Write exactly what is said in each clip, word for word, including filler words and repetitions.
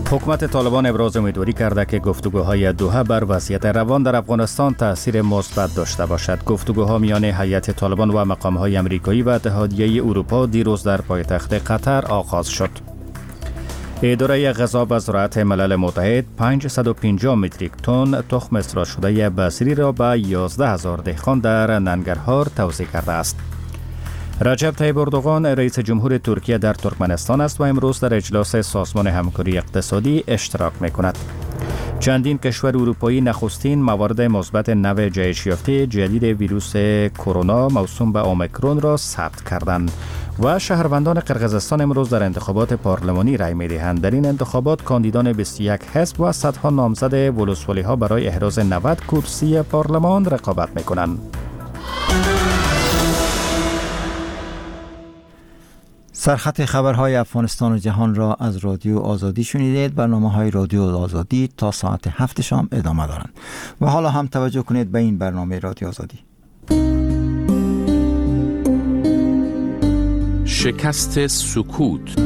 حکومت طالبان ابراز امیدواری کرده که گفتگوهای دوحه بر وضعیت روان در افغانستان تأثیر مثبت داشته باشد. گفتگوها میان هیئت طالبان و مقامهای امریکایی و اتحادیه اروپا دیروز در پایتخت قطر آغاز شد. اداره غذا و زراعت ملل متحد پانصد و پنجاه متریک تن تخم استیراد شده بصری را به یازده هزار دهقان در ننگرهار توزیع کرده است. رجب طیب اردوغان رئیس جمهور ترکیه در ترکمنستان است و امروز در اجلاس سازمان همکاری اقتصادی اشتراک می‌کند. چندین کشور اروپایی نخستین موارد مثبت نوع جهش یافته جدید ویروس کرونا موسوم به اومیکرون را ثبت کردند و شهروندان قرقیزستان امروز در انتخابات پارلمانی رای می‌دهند. در این انتخابات کاندیدان بیست و یک حزب و صدها نامزد ولسوالی‌ها برای احراز نود کرسی پارلمان رقابت می‌کنند. سرخط خبرهای افغانستان و جهان را از رادیو آزادی شنیدید. برنامه‌های رادیو آزادی تا ساعت هفت شام ادامه دارند و حالا هم توجه کنید به این برنامه رادیو آزادی. شکست سکوت.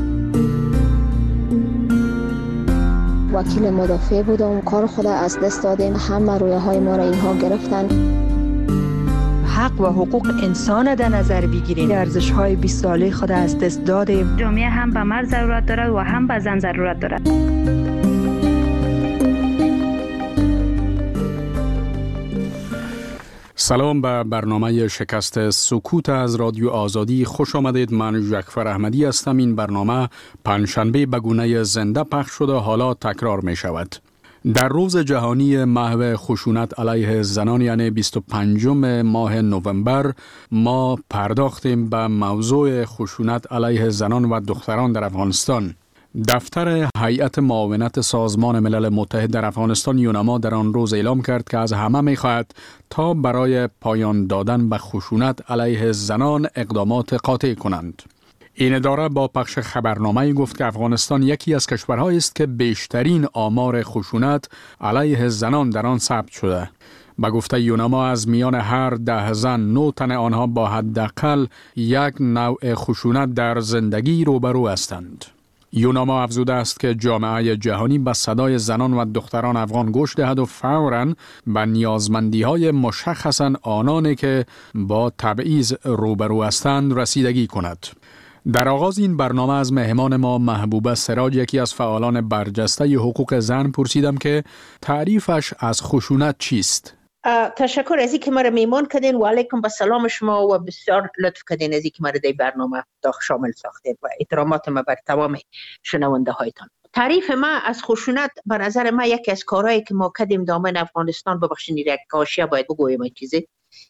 وکیل مدافع بودم، کار خود از دست دادیم، همه رویه های ما را اینها گرفتن. حق و حقوق انسان در نظر بگیریم. ارزش های بیست ساله خود از دست دادیم. جامعه هم به مرد ضرورت دارد و هم به زن ضرورت دارد. سلام به برنامه شکست سکوت از رادیو آزادی. خوش آمدید. من جعفر احمدی هستم. این برنامه پنجشنبه به گونه زنده پخش شده، حالا تکرار می شود. در روز جهانی محو خشونت علیه زنان یعنی بیست و پنجم ماه نوامبر ما پرداختیم به موضوع خشونت علیه زنان و دختران در افغانستان. دفتر هیئت معاونت سازمان ملل متحد در افغانستان یونما در آن روز اعلام کرد که از همه می‌خواهد تا برای پایان دادن به خشونت علیه زنان اقدامات قاطع کنند. این اداره با پخش خبرنامه‌ای گفت که افغانستان یکی از کشورهایی است که بیشترین آمار خشونت علیه زنان در آن ثبت شده. با گفته یونما از میان هر ده زن نه تن آنها با حداقل یک نوع خشونت در زندگی روبرو هستند. یونما افزوده است که جامعه جهانی به صدای زنان و دختران افغان گوش دهد و فوراً به نیازمندی‌های مشخصاً آنانی که با تبعیض روبرو هستند رسیدگی کند. در آغاز این برنامه از مهمان ما محبوبه سراج، یکی از فعالان برجسته حقوق زن، پرسیدم که تعریفش از خشونت چیست؟ تشکر از اینکه مرا میمان کردین و علیکم به سلام شما و بسیار لطف کردین از اینکه مرا در برنامه داخل شامل ساختین و احترامات ما بر تمام شنونده هایتان. تعریف ما از خشونت به نظر ما یکی از کارهایی که ما کردیم دامن افغانستان، ببخشید یک کاشیه باید بگویم این چیزی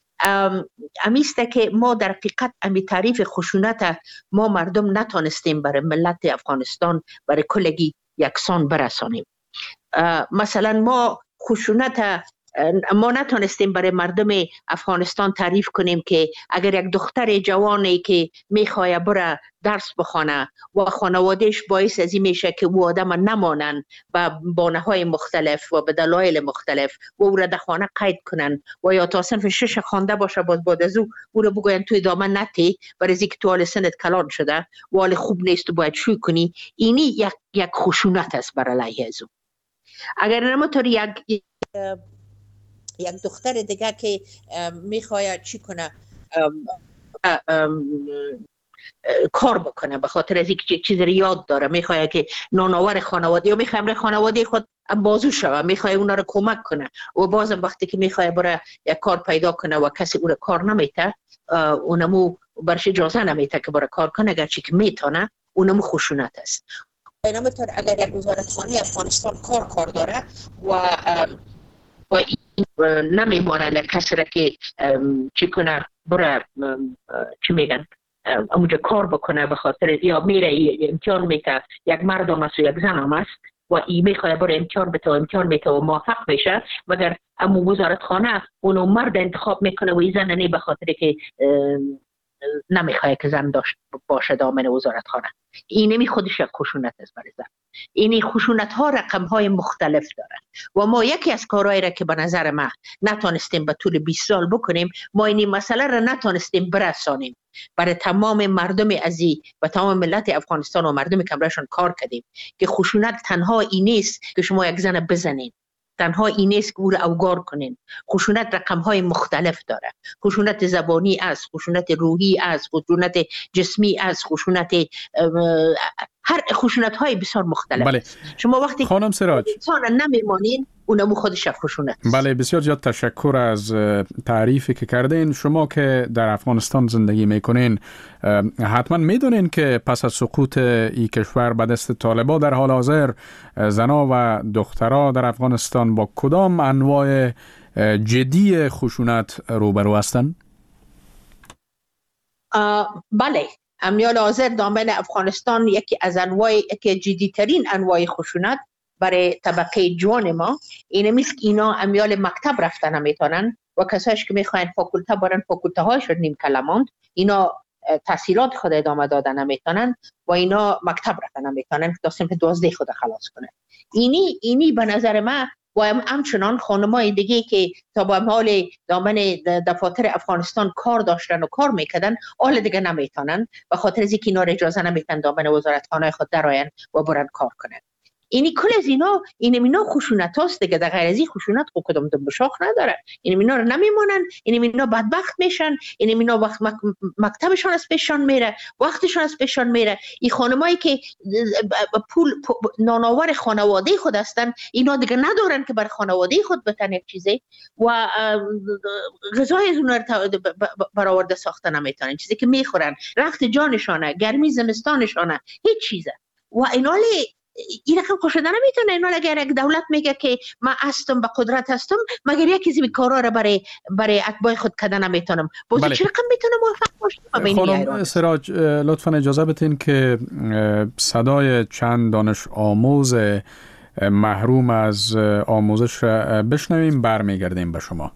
امیسته که ما در حقیقت امی تعریف خشونت ما مردم نتانستیم برای ملت افغانستان برای کلگی یکسان برسانیم. مثلا ما خشونت ما نتونستیم برای مردم افغانستان تعریف کنیم که اگر یک دختر جوانی که میخواه بره درس بخونه و خانوادهش باعث از این میشه که او آدم نمانن به بانه‌های مختلف و به دلایل مختلف و او را در خانه قید کنن و یا تا صنف شش خوانده باشه باز بعد از او او را بگوین توی دامن نتی برای از اینکه تو حال سنت کلان شده و حال خوب نیست و باید شوی کنی. اینی یک یک خشونت است برای علیه از او. اگر نمطور یک یک دختر دیگه که میخواد چی کنه ام ام ام کار بکنه به خاطر از اینکه چیز رو یاد داره، میخواد که نانآور خانواده یا میخواد خانواده خود بازو شوه، میخواد اونا رو کمک کنه و بازم وقتی که میخواد برای یک کار پیدا کنه و کسی او رو کار نمیته اونمو برش اجازه نمیته که برای کار کنه اگرچه که میتونه، اونمو خشونت است. اینطور اگر یک وزارتخانه افغانستان کار کار داره و و نمیمانه کسی را که چی کنه برای چی میگن اونجا کار بکنه به خاطر یا میره امتحان میته یک مرد هم است و یک زن هم است و ای میخواه برای امتحان بته و امتحان میته و موفق میشه مگر امو وزارتخانه اونو مرد انتخاب میکنه و ای زن نه به خاطر که نمیخواه که زن داشت باشه دامن وزارتخانه. این نمی خودش یک خشونت است برای زن. این خشونت ها رقم های مختلف دارن و ما یکی از کارهایی را که به نظر ما نتونستیم به طول بیست سال بکنیم، ما این مسئله را نتونستیم برسانیم برای تمام مردم عزیز و تمام ملت افغانستان و مردم که برایشان کار کردیم که خشونت تنها این نیست که شما یک زن بزنید، تنها این نیست که او را اوگار کنین. خشونت رقم های مختلف داره. خشونت زبانی است، خشونت روحی است، خشونت جسمی است، خشونت هر خشونت های بسیار مختلف. بله. شما وقتی خانم سراج انسان نمیمانین اونمو خودش خشونت. بله، بسیار زیاد تشکر از تعریفی که کردین. شما که در افغانستان زندگی میکنین حتما میدونین که پس از سقوط این کشور به دست طالبان در حال حاضر زنا و دخترها در افغانستان با کدام انواع جدی خشونت روبرو هستند؟ بله، امیال حاضر دامن افغانستان یکی از انواع یکی جدیترین انواع خشونت برای طبقه جوان ما اینه میست که اینا امیال مکتب رفتن نمیتونن و کسایش که میخواین فاکولته برن فاکولته هاشون نیم کلماند، اینا تحصیلات خود ادامه دادن نمیتونن و اینا مکتب رفتن نمیتونن تا صنف دوازده خود خلاص کنن. اینی اینی به نظر من و همچنان خانمای دیگه که تا با حال دامن دفاتر افغانستان کار داشتن و کار میکردن حال دیگه نمیتونن و خاطر از اینکه اینا اجازه نمیتن دامن وزارتخانه خود درآین و برن کار کنن. اینی کل از اینا این اینا خشونت هاست دیگه، در غیر از این خشونت خود کدام دم بشاخ نداره. این اینا رو نمیمونن، این اینا بدبخت میشن، این اینا وقت مک... مکتبشان از پیشان میره، وقتشان از پیشان میره. این خانمایی که پول نانآور خانواده خود هستن اینا دیگه ندارن که بر خانواده خود بتن یک چیزی و غذای از اونها رو برآورده ساخته نمیتونن، چیزی که میخورن، رخت جانشانه، گرمی زمستانشانه، هیچ چیزه. و اینا این رقم خوشده نمیتونه. اینا اگر یک دولت میگه که من هستم به قدرت هستم مگر یکی زی کارا رو برای برای اتباع خود کردن نمیتونم، باز بله. چه رقم میتونه موفق باشه؟ خانم سراج لطفاً اجازه بدین که صدای چند دانش آموز محروم از آموزش را بشنویم، برمیگردیم به شما.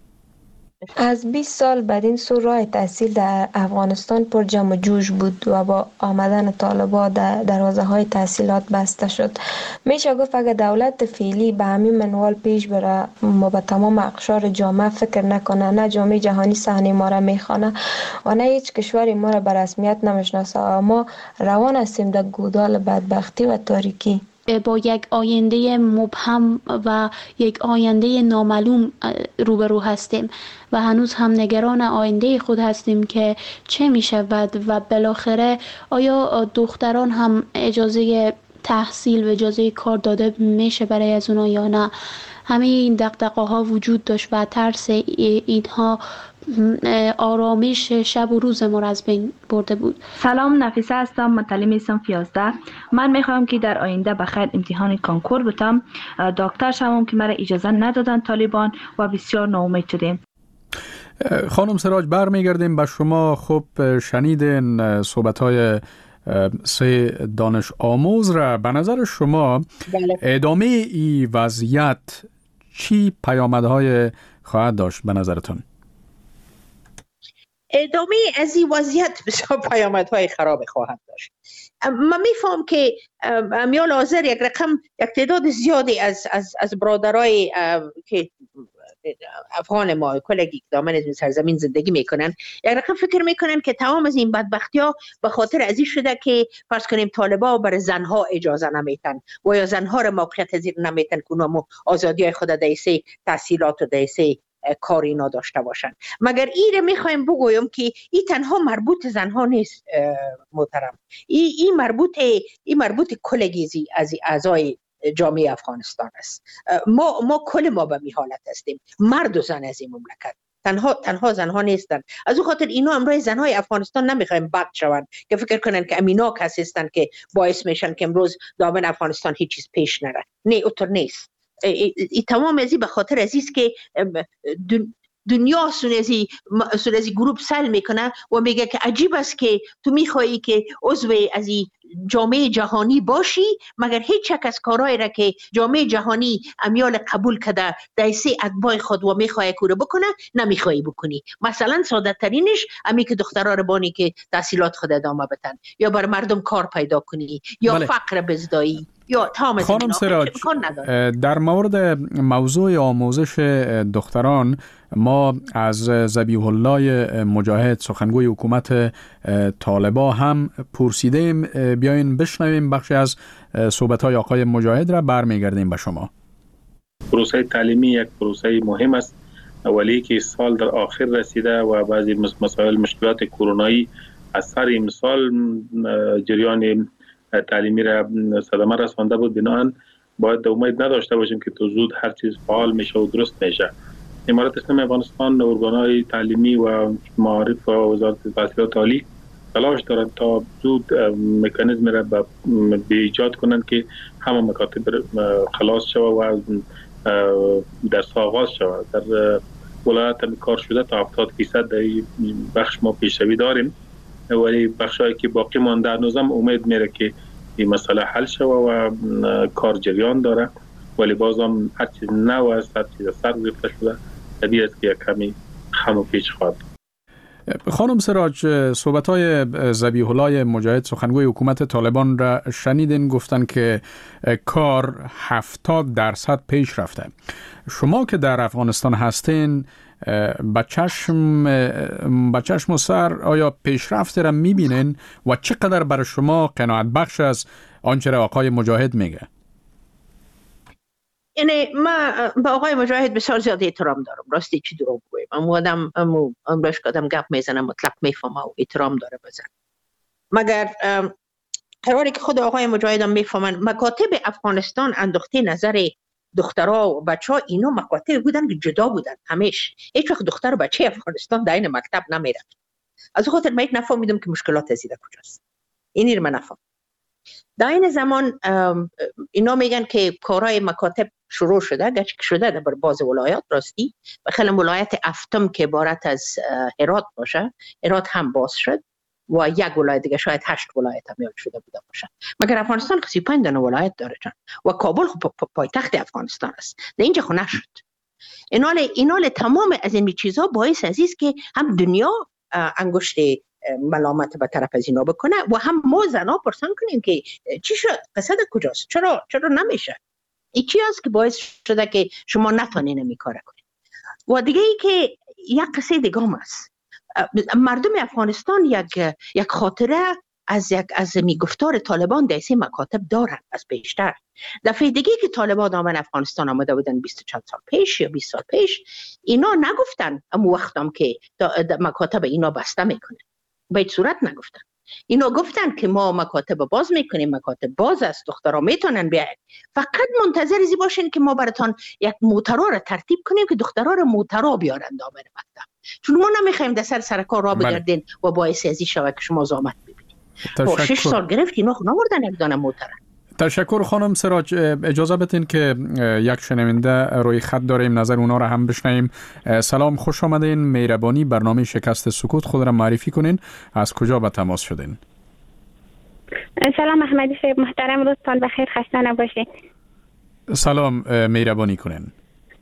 از بیست سال بعد این سو راه تحصیل در افغانستان پر جمع و جوش بود و با آمدن طالبان در دروازه های تحصیلات بسته شد. میشه گفت اگر دولت فعلی به همین منوال پیش بره ما به تمام اقشار جامعه فکر نکنه، نه جامعه جهانی صحنه ما را میخوانه و نه هیچ کشوری ما را به رسمیت نمیشناسه، ما روان هستیم در گودال بدبختی و تاریکی. با یک آینده مبهم و یک آینده نامعلوم روبرو هستیم و هنوز هم نگران آینده خود هستیم که چه می شود و بالاخره آیا دختران هم اجازه تحصیل و اجازه کار داده میشه برای از اونا یا نه. همه این دغدغه ها وجود داشت و ترس اینها آرامش شب و روز ما را از بین برده بود. سلام، نفیسه هستم، متعلم صنف یازده. من میخوام که در آینده بخیر امتحان کانکور بتم، دکتر شوم که مرا اجازه ندادن طالبان و بسیار ناامید شدیم. خانم سراج برمیگردیم به شما. خب شنیدین صحبت‌های سه دانش آموز را. به نظر شما بله. ادامه این وضعیت چی پیامدهای خواهد داشت به نظرتون؟ ادامه از این وضعیت بسیار پیامدهای خراب خواهد داشت. من میفهم که امیال حاضر یک رقم یک تعداد زیادی از از از برادرای که افغان ما کلگی دامن از سرزمین زندگی میکنن یک رقم فکر میکنن که تمام از این بدبختی ها به خاطر ازی شده که فرض کنیم طالبان بر زنها اجازه نمیتن و یا زنها را موقعیت پذیر نمیتن که اونها آزادی خود دیسه تحصیلات و دیسه کاری اینا داشته باشن. مگر این رو میخوایم بگویم که این تنها مربوط زنها نیست محترم، این این مربوط این مربوط کلگیزی از اعضای جامعه افغانستان است. ما ما کل ما به می حالت هستیم، مرد و زن از این مملکت، تنها تنها زنها نیستن. از اون خاطر اینا امروز زنهای افغانستان نمیخوایم بد شون که فکر کنن که امینا کسی هستن که باعث میشن که امروز دامن افغانستان هیچ چیز پیش نره. نه، اونطور نیست. ای, ای تمام ازی به خاطر ازیست که دنیا سونزی سونزی گروپ سل میکنه و میگه که عجیب است که تو میخوایی که عضو از این جامعه جهانی باشی، مگر هیچ یک از کارهایی را که جامعه جهانی امیال قبول کرده در سه اتباع خود و میخواه کوره بکنه نمیخوایی بکنی. مثلا ساده ترینش امی که دخترها رو بانی که تحصیلات خود ادامه بدن یا بر مردم کار پیدا کنی یا بله. فقر بزدایی یا تام. خانم سراج، در مورد موضوع آموزش دختران ما از ذبیح الله مجاهد سخنگوی حکومت طالبان هم پرسیدیم. بیاین بشنویم بخشی از صحبت‌های آقای مجاهد را برمیگردیم به شما. پروسه تعلیمی یک پروسه مهم است، ولی که سال در آخر رسیده و بعضی مسائل مشکلات کرونایی از سر امسال جریان تعلیمی را صدمه رسانده بود. بنابراین باید امید نداشته باشیم که تو زود هر چیز فعال میشه و درست میشه. امارات اسلامی افغانستان ارگان‌های تعلیمی و معارف و وزارت تحصیلات عالی تلاش دارند تا زود مکانیزم را به ایجاد کنند که همه مکاتب خلاص شود و در آغاز شود. در ولایت هم کار شده تا هفتاد درصد در بخش ما پیشروی داریم، ولی بخشایی که باقی مانده هنوزم امید میره که این مسئله حل شود و کار جریان داره، ولی بازم هر چیز نو است، هر چیز سر گرفته شده، طبیعی است که کمی خم و پیچ خواهد. خانم سراج، صحبت‌های ذبیح الله مجاهد سخنگوی حکومت طالبان را شنیدین، گفتن که کار هفتاد درصد پیش رفته. شما که در افغانستان هستین با چشم با چشم و سر آیا پیشرفت را می‌بینین و چقدر برای شما قناعت بخش از آنچه را آقای مجاهد میگه؟ یعنی ما با آقای مجاهد بسیار زیاد احترام دارم، راستی چی دروغ بگویم. اما آدم امو امروز کدام گپ میزنه مطلق میفهمه و احترام داره بزن. مگر قراری که خود آقای مجاهد هم میفهمن مکاتب افغانستان انداخته نظر دخترها و بچه‌ها اینا مکاتب بودن که جدا بودن همیشه. هیچ وقت دختر و بچه افغانستان در این مکتب نمیرن. از خاطر من نفهمیدم که مشکلات ازیده کجاست. اینی رو من نفهم. در این زمان اینا میگن که کارهای مکاتب شروع شده، گچ شده در باز ولایات راستی و خیلی ولایت افتم که عبارت از هرات باشه، هرات هم باز شد و یک ولایت دیگه شاید هشت ولایت هم یاد شده بوده باشه. مگر افغانستان سی و پنج تا ولایت داره جان و کابل خب پایتخت افغانستان است. در اینجا خو نشد. اینال اینال تمام از این چیزها باعث عزیز که هم دنیا انگشت ملامت به طرف از اینا بکنه و هم ما زنا پرسان کنیم که چی شد؟ قصد کجاست؟ چرا چرا نمیشه؟ این چی است که باعث شده که شما نتونین این کار کنید؟ و دیگه ای که یک قصه دیگه هم است. مردم افغانستان یک یک خاطره از یک از می گفتار طالبان در سه مکاتب دارن از بیشتر. دفعه دیگه که طالبان آمدن افغانستان آمده بودن بیست و چند سال پیش یا بیست سال پیش، اینا نگفتن اما وقتم که مکاتب اینا بسته میکنه. به هیچ صورت نگفتن. اینا گفتن که ما مکاتب باز میکنیم، مکاتب باز است، دخترها میتونن بیاین. فقط منتظر زی باشین که ما براتون یک موترا را ترتیب کنیم که دخترها را موترا بیارن دامن مکتب. چون ما نمیخوایم در سر سر کار را بگردین و باعث ازی شود که شما زحمت ببینید. با شش سال گرفت اینا نوردن یک دانه موترا. تشکر خانم سراج. اجازه بدین که یک شنونده روی خط داریم، نظر اونا را هم بشنویم. سلام، خوش آمدین. مهربانی برنامه شکست سکوت خود را معرفی کنین، از کجا به تماس شدین؟ سلام احمدی صاحب محترم، روزتان بخیر، خسته نباشید. سلام، مهربانی کنین.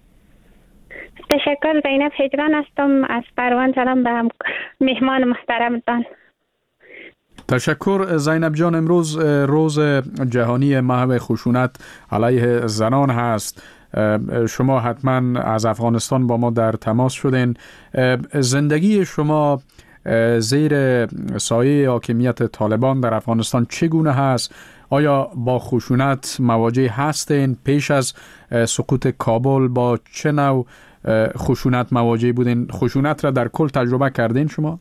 تشکر. زینب هجران هستم از پروان. سلام به مهمان محترمتان. تشکر زینب جان. امروز روز جهانی محو خشونت علیه زنان هست. شما حتما از افغانستان با ما در تماس شدین. زندگی شما زیر سایه حاکمیت طالبان در افغانستان چگونه هست؟ آیا با خشونت مواجه هستین؟ پیش از سقوط کابل با چه نوع خشونت مواجه بودین؟ خشونت را در کل تجربه کردین شما؟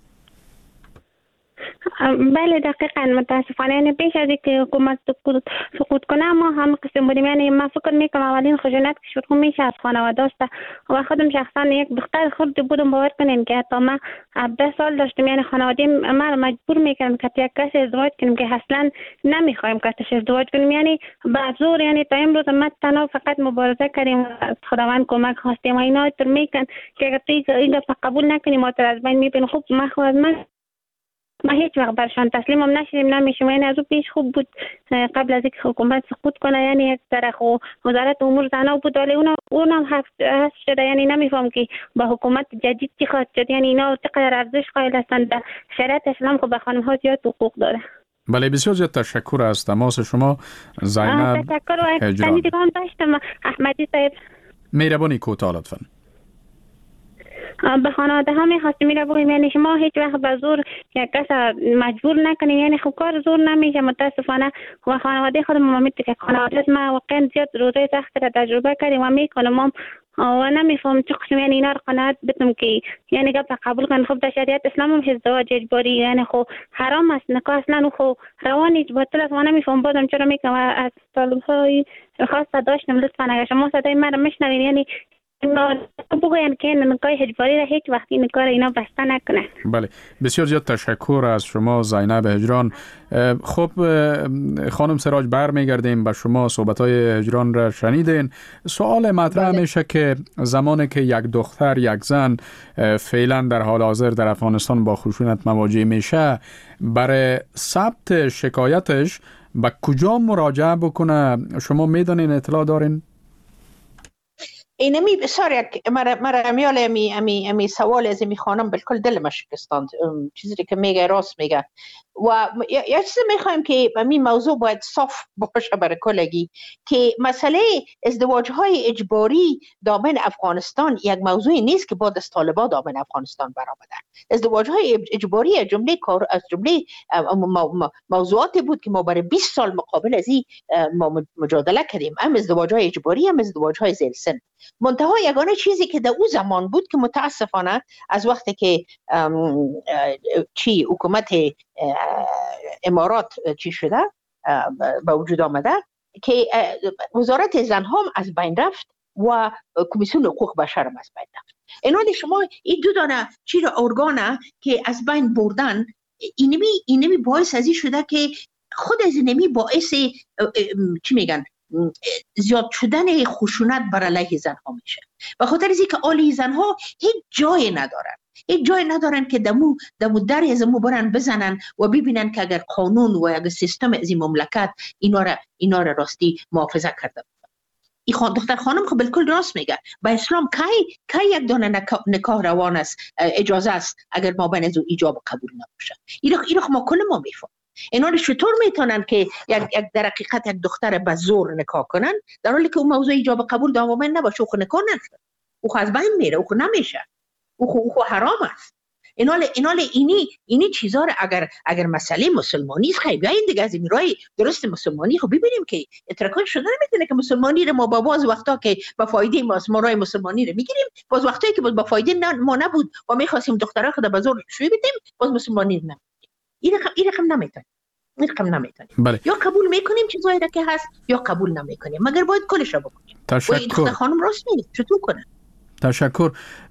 بله دقیقاً. متاسفانه یعنی پیش از اینکه حکومت سقوط کنه ما هم قسم بودیم. یعنی من فکر میکنم اولین خشونت که شروع میشه از خانواده است و خودم شخصا یک دختر خرد بودم. باور کنین که تا من ده سال داشتم، یعنی خانواده ما مجبور میکردن که یک کسی ازدواج کنیم که اصلا نمیخوایم که تاش ازدواج کنیم، یعنی به زور. یعنی تا امروز ما تنها فقط مبارزه کردیم، خداوند کمک خواستیم و اینا تر میکن که اگر تو اینو قبول نکنیم ما تر از بین میبینیم. خب ما خود من ما هیچ وقت برشان تسلیم هم نشدیم نمیشیم. یعنی از او پیش خوب بود قبل از اینکه حکومت سقوط کنه، یعنی یک طرف و وزارت امور زنان بود، ولی اونم اونم حذف شده. یعنی نمیفهم که با حکومت جدید چی خواهد شد. یعنی اینا چقدر ارزش قائل هستند. در شریعت اسلام که به خانم ها زیاد حقوق داره. بله بسیار زیاد تشکر از تماس شما زینب تشکر و احسانی دیگه هم داشتم احمدی صاحب. مهربانی کوتاه لطفاً. به خانواده ها میخواستیم میره بگویم یعنی شما هیچ وقت به زور یک کس مجبور نکنیم. یعنی خب کار زور نمیشه متاسفانه. و خانواده خودم ما میگه که خانواده ما واقعا زیاد روزای سخت را تجربه کردیم و میکنم و نمیفهم چه قسم یعنی اینا رو قناعت بدم که یعنی قبل قبول کن. خب در شریعت اسلام هم ازدواج اجباری یعنی خب حرام است، نکاح اصلا خب روانی باطل است. و نمیفهم بازم چرا میگم از طالب های خواست داشتم لطفا اگر شما صدای من میشنوین یعنی بگوین که نکاح اجباری را هیچ وقتی نکاح اینا بسته نکنن. بله بسیار زیاد تشکر از شما زینب هجران. خب خانم سراج برمیگردیم به شما. صحبت‌های هجران را شنیدین. سوال مطرح بله. میشه که زمانی که یک دختر یک زن فعلا در حال حاضر در افغانستان با خشونت مواجه میشه، برای ثبت شکایتش به کجا مراجعه بکنه؟ شما میدونین، اطلاع دارین؟ اینمی بسیار یک مرا مرا امیال امی امی امی سوال از می خانم بالکل دل ما شکستاند. چیزی که میگه راست میگه و یا چیزی میخوایم که این موضوع باید صاف باشه برای کلگی که مسئله ازدواج های اجباری دامن افغانستان یک موضوعی نیست که بعد از طالبان دامن افغانستان برآمده. ازدواج های اجباری جمله کار از جمله موضوعاتی بود که ما برای بیست سال مقابل از این ما مجادله کردیم. هم ازدواج های اجباری هم ازدواج های ذیل سن. منتها یگانه چیزی که در او زمان بود که متاسفانه از وقتی که چی حکومت امارات چی شده به وجود آمده که وزارت زنها هم از بین رفت و کمیسیون حقوق بشر هم از بین رفت. اینولی شما این دو دانه چی را ارگانه که از بین بردن اینمی اینمی باعث ازی شده که خود از اینمی باعث چی میگن زیاد شدن خشونت بر علیه زنها میشه. به خاطر از اینکه علیه زنها هیچ جای ندارن، هیچ جای ندارن که دمو دمو در از مو برن بزنن و ببینن که اگر قانون و اگر سیستم از این مملکت اینا را اینا را راستی محافظت کرده. این خان دختر خانم خب بالکل راست میگه. با اسلام کی کی یک دانه نکاح روان است اجازه است اگر ما بین از ایجاب قبول نباشه. اینا اینا ما کل ما میفهم. اینا رو چطور میتونن که یک در حقیقت یک دختر به زور نکاح کنن در حالی که اون موضوع ایجاب قبول دامن نباشه؟ او نکاح نکنه، او از بین میره، او نمیشه، او خو حرام است. اینا اینا اینی اینی چیزا رو اگر اگر مسئله مسلمانی است خیلی بیاین دیگه از این راه درست مسلمانی خب ببینیم که اترکان شده نمیتونه که مسلمانی رو ما با باز وقتا که با فایده ما ما راه مسلمانی رو میگیریم، باز وقتی که باز با فایده ما نبود و میخواستیم دخترها خود به زور شوی بدیم باز مسلمانی رو این رقم این رقم نمیتونه این رقم نمیتونه بله. یا قبول میکنیم چیزایی را که هست یا قبول نمیکنیم، مگر باید کلش رو بکنیم. تشکر. و خانم راست میگه چطور کنه؟ تشکر.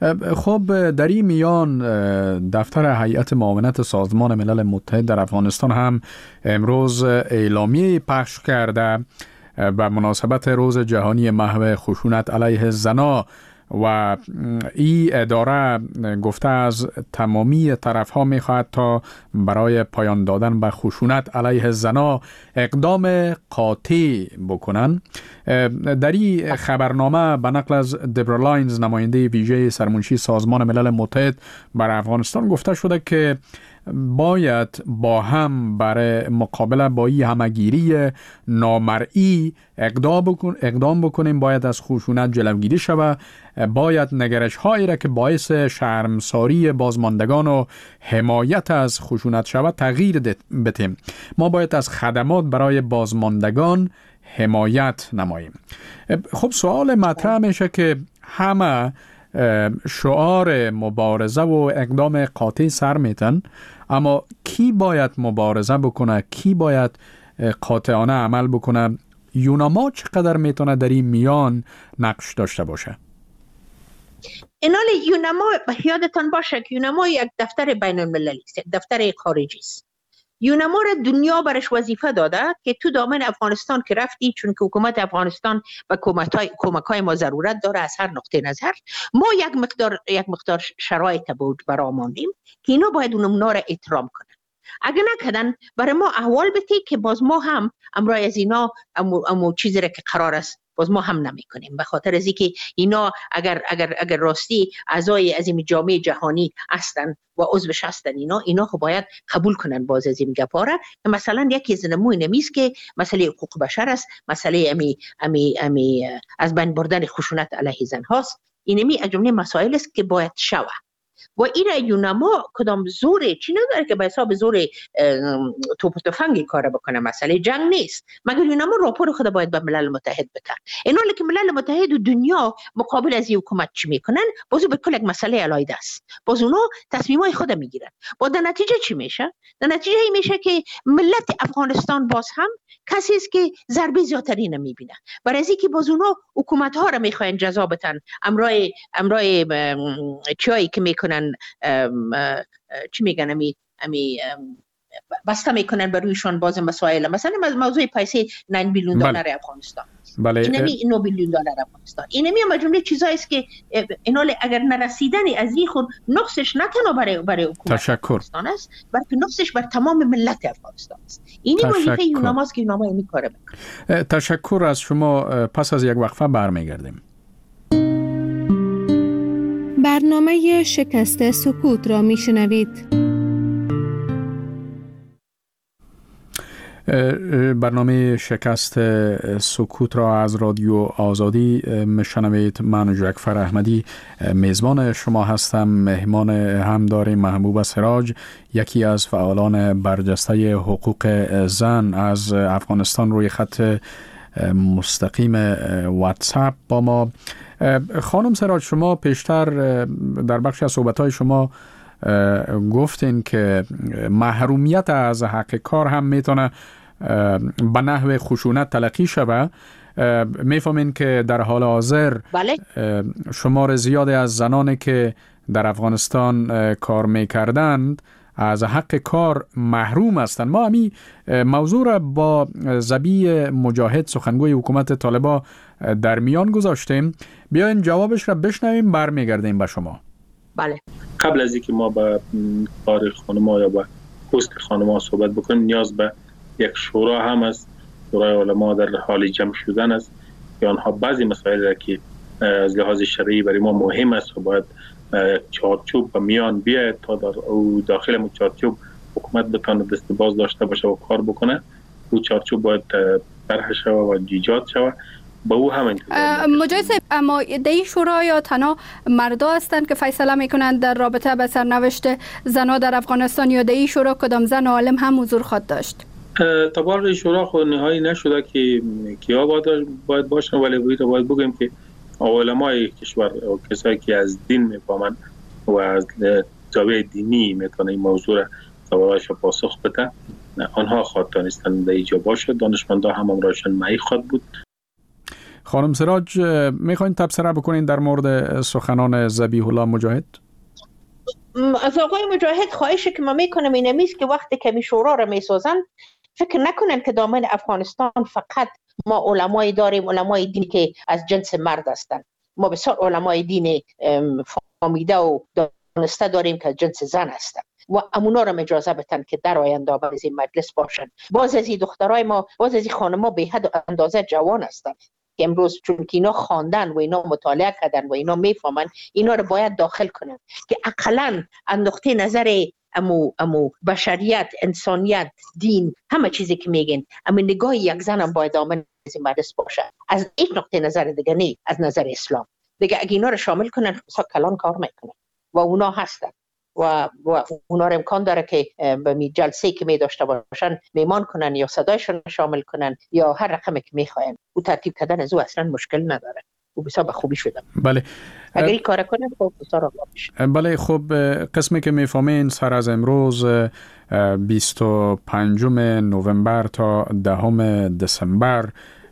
خب در این میان دفتر هیئت معاونت سازمان ملل متحد در افغانستان هم امروز اعلامیه پخش کرده به مناسبت روز جهانی محو خشونت علیه زنان و این اداره گفته از تمامی طرف ها می خواهد تا برای پایان دادن به خشونت علیه زنان اقدام قاطع بکنن. در این خبرنامه به نقل از دبرا لاینز نماینده ویژه سرمنشی سازمان ملل متحد بر افغانستان گفته شده که باید با هم برای مقابله با این همگیری نامرئی اقدام بکن اقدام بکنیم. باید از خشونت جلوگیری شود. باید نگرش هایی را که باعث شرمساری بازماندگان و حمایت از خشونت شود تغییر بدیم. ما باید از خدمات برای بازماندگان حمایت نماییم. خب سوال مطرح میشه که همه شعار مبارزه و اقدام قاطع سر میتن، اما کی باید مبارزه بکنه، کی باید قاطعانه عمل بکنه؟ یوناما چقدر میتونه در این میان نقش داشته باشه؟ اینال یوناما یادتان باشه که یوناما یک دفتر بین المللی است، دفتر خارجی است. یوناما را دنیا برش وظیفه داده که تو دامن افغانستان که رفتی، چون که حکومت افغانستان و کمک‌های ما ضرورت داره از هر نقطه نظر، ما یک مقدار یک مقدار شرایط بود برآماندیم که اینا باید اونا را احترام کنن. اگه نکردن برای ما احوال بده که باز ما هم امرای از اینا امو, امو چیزی را که قرار است باز ما هم نمی کنیم. به خاطر از اینکه اینا اگر اگر اگر راستی اعضای از این جامعه جهانی هستن و عضوش هستن، اینا اینا خب باید قبول کنن باز از این گپاره. مثلا یکی از نمونه نمیست که مسئله حقوق بشر است، مسئله امی امی امی از بین بردن خشونت علیه زن هاست. اینمی از جمله مسائل است که باید شوه و این یونما کدام زوره چی نداره که به حساب زور توپ و تفنگی کار بکنه. مسئله جنگ نیست، مگر یونما راپور خود باید به ملل متحد بده. اینا که ملل متحد و دنیا مقابل از این حکومت چی میکنن، بازو به کل یک مسئله علیحده است. باز اونا تصمیمای خود میگیرن. با در نتیجه چی میشه؟ در نتیجه این میشه که ملت افغانستان باز هم کسی است که ضربه زیاتری نمیبینه. برای از اینکه باز اونا حکومت ها رو میخواین جزا بدن، امرای امرای چیایی که میکنن ام چی میگن امی امی بسته میکنن بر رویشون باز مسائل، مثلا موضوع پیسه نه میلیون دلار افغانستان، بله اینمی نه میلیون دلار افغانستان، اینمی هم جمله چیزایی است که اینا اگر نرسیدنی از این خود نقصش نه تنها برای برای حکومت افغانستان است، بلکه نقصش بر تمام ملت افغانستان است. اینی وظیفه یوناماست که یوناما این کارو میکنه. تشکر از شما. پس از یک وقفه برمیگردیم. برنامه شکست سکوت را میشنوید. برنامه شکست سکوت را از رادیو آزادی میشنوید. من جعفر احمدی میزبان شما هستم. مهمان هم داریم محبوبه سراج، یکی از فعالان برجسته حقوق زن از افغانستان، روی خط مستقیم واتساپ با ما. خانم سراج، شما پیشتر در بخش از صحبت‌های شما گفتین که محرومیت از حق کار هم میتونه به نحو خشونت تلقی شود. میفهمین که در حال حاضر بله. شمار زیادی از زنانی که در افغانستان کار میکردند از حق کار محروم هستند. ما همی موضوع را با ذبیح مجاهد، سخنگوی حکومت طالبان، در میان گذاشتیم. بیاین جوابش را بشنویم، برمیگردیم به شما. بله. قبل از اینکه ما به کار خانم‌ها یا به پست خانم‌ها صحبت بکنیم، نیاز به یک شورا هم است. شورای علما در حال جمع شدن است که آنها بعضی مسائل را که از لحاظ شرعی برای ما مهم است و باید چارچوب به میان بیاید تا در او داخل مو چارچوب حکومت بتونه دست باز داشته باشه و کار بکنه. او چارچوب باید طرح شود و ایجاد شود. با او هم انتظار مجاهد صاحب، اما در شورا یا تنها مردا هستند که فیصله میکنند در رابطه به سرنوشت زنها در افغانستان، یا در شورا کدام زن عالم هم حضور خواهد داشت؟ طبعا شورا خود نهایی نشده که کیا باید باشن، ولی باید بگیم که علمای کشور و کسایی که از دین میفهمن و از زاویه دینی میتونه این موضوع را سوالش پاسخ بده، آنها خواهد دانستن در اینجا باشه. دانشمندا هم امرایشان معی خواهد بود. خانم سراج، میخواین تبصره بکنین در مورد سخنان ذبیح الله مجاهد؟ از آقای مجاهد خواهشی که ما میکنم این نیست که وقتی که می شورا را میسازن فکر نکنن که دامن افغانستان فقط ما علمای داریم، علمای دینی که از جنس مرد هستند. ما بسیار علمای دین فهمیده و دانسته داریم که از جنس زن هستند و امونا را اجازه بدن که در آینده باز این مجلس باشن. باز از این دخترای ما، باز از این خانم‌ها به حد و اندازه جوان هستند که امروز چون که اینا خواندن و اینا مطالعه کردن و اینا میفهمن، اینا رو باید داخل کنن که اقلاً از نقطه نظر امو امو بشریت، انسانیت، دین، همه چیزی که میگن، اما نگاه یک زن هم باید دامن از این مدرسه باشه. از یک نقطه نظر دیگه نه، از نظر اسلام دیگه. اگه اینا رو شامل کنن مثلا کلان کار میکنن و اونا هستن و و اونا رو امکان داره که به می جلسه که می داشته باشن میمان کنن یا صدایشون شامل کنن یا هر رقمی که میخواین. او ترتیب کردن از او اصلا مشکل نداره. او بسیار به خوبی شده. بله. اگر این کار کنن خب بسیار خوب میشه. بله. خب قسمی که میفهمین سر از امروز بیست و پنجم نوامبر تا دهم دسامبر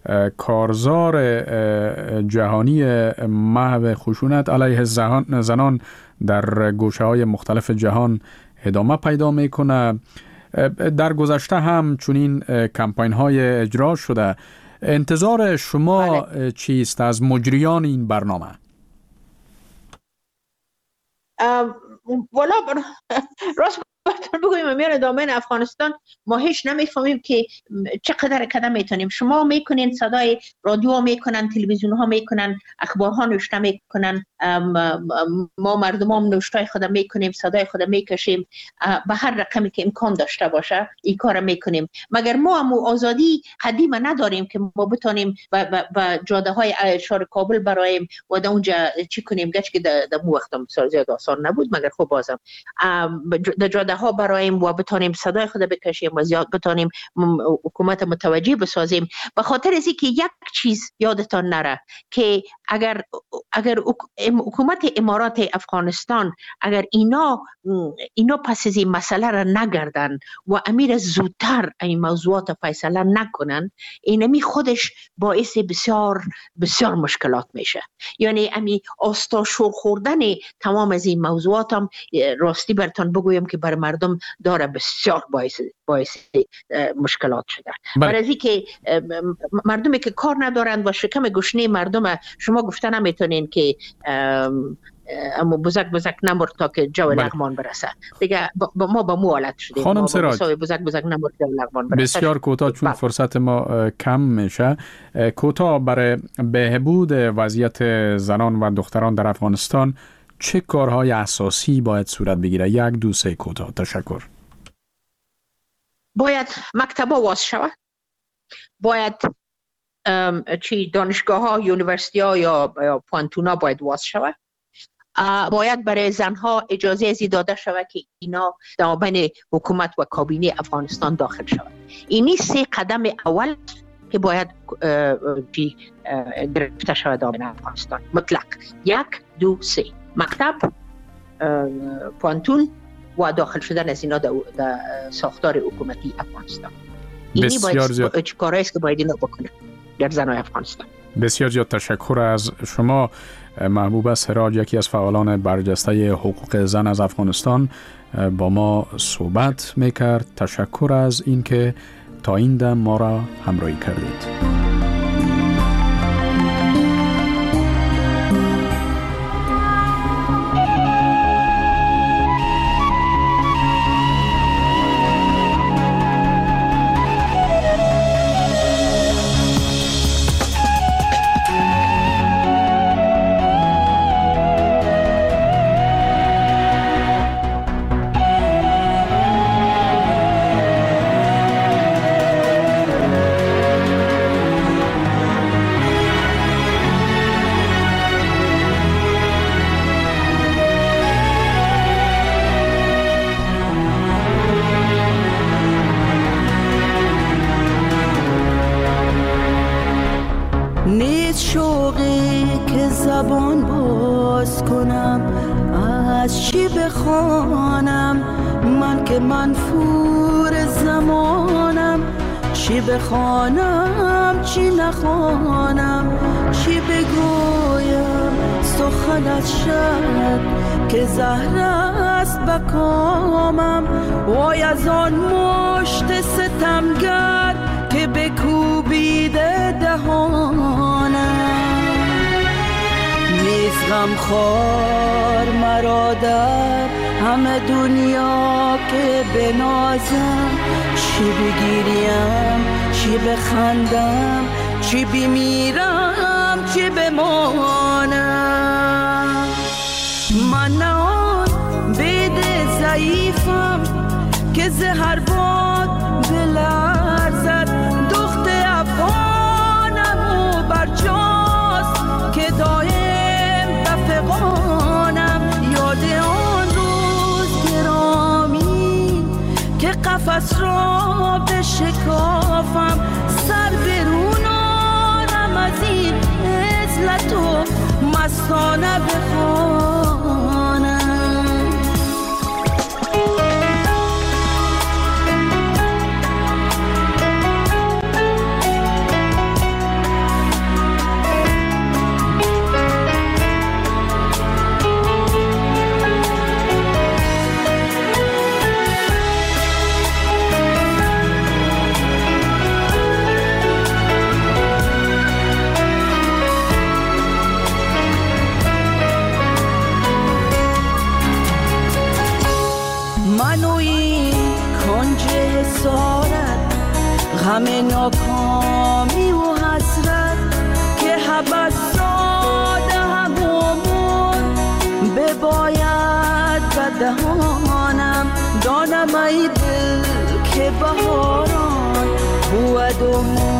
کارزار جهانی محو خشونت علیه زنان در گوشه‌های مختلف جهان ادامه پیدا میکنه. در گذشته هم چنین کمپاین‌های اجرا شده. انتظار شما بله. چیست از مجریان این برنامه؟ والا راست براتون بگویم میان دامن افغانستان ما هیچ نمیفهمیم که چقدر قدم میتونیم. شما میکنین صدای رادیو میکنن، تلویزیون ها میکنن، اخبار ها نوشته میکنن، ما مردم هم نوشته خود میکنیم، صدای خود میکشیم، به هر رقمی که امکان داشته باشه این کار میکنیم. مگر ما هم آزادی قدیم نداریم که ما بتونیم و جاده های شهر کابل برایم و در اونجا چی کنیم؟ گچ که در مو وقت بسیار زیاد آسان نبود، مگر خب بازم در جاده ها برایم و بتونیم صدای خود بکشیم و زیاد بتونیم حکومت متوجه بسازیم. به خاطر از اینکه یک چیز یادتان نره که اگر اگر حکومت امارات افغانستان اگر اینا اینا پس از این مسئله را نگردن و امیر زودتر این موضوعات فیصله نکنن، اینمی خودش باعث بسیار بسیار مشکلات میشه. یعنی امی آستاشور خوردن تمام از این موضوعات هم راستی برتان بگویم که بر مردم داره بسیار باعث باعث مشکلات شده. برای از اینکه مردمی که کار ندارند و شکم گشنه مردم، شما گفته نمیتونین که اما بزرگ بزرگ نمور تا که جو لغمان برسه دیگه. با ما با مو حالت شدیم. خانم سراج، بزرگ بزرگ نمور جو لغمان برسه. بسیار کوتاه چون با. فرصت ما کم میشه، کوتاه برای بهبود وضعیت زنان و دختران در افغانستان چه کارهای اساسی باید صورت بگیره؟ یک دو سه کوتاه. تشکر. باید مکتبا واز شود، باید چی دانشگاه ها، یونیورسیتی ها یا, یا پانتونا باید واز شود، باید برای زنها اجازه ازی داده شود که اینا در بین حکومت و کابینه افغانستان داخل شود. اینی سه قدم اول که باید گرفته شود در بین افغانستان مطلق. یک دو سه، مکتب، پانتون و داخل شدن از اینا در ساختار حکومتی افغانستان. اینی باید کارهایی است که باید اینا بکنه در زنای افغانستان. بسیار زیاد تشکر از شما محبوبه سراج، یکی از فعالان برجسته حقوق زن از افغانستان، با ما صحبت میکرد. تشکر از اینکه تا این دم ما را همراهی کردید. بخوانم چی نخوانم، چی بگویم سخنت شد که زهر است بکامم. وای از آن مشت ستمگر که بکوبیده دهانم. نیز غمخوار مرا در همه دنیا که بنازم، چی بگیریم چی بخندم، چی بمیرم چی بمانم. من نه آن بید ضعیفم که زهر باد بلرزد. دخت افغانم و برجاست که دایم بفغانم. یاد آن روز گرامی که قفس را بشکافم، سر برون آرم از این عزلت و مستانه بخوانم. غم ناکامی و حسرت که حبسات همومون بباید به دهانم دانم ای دل که بهاران بود و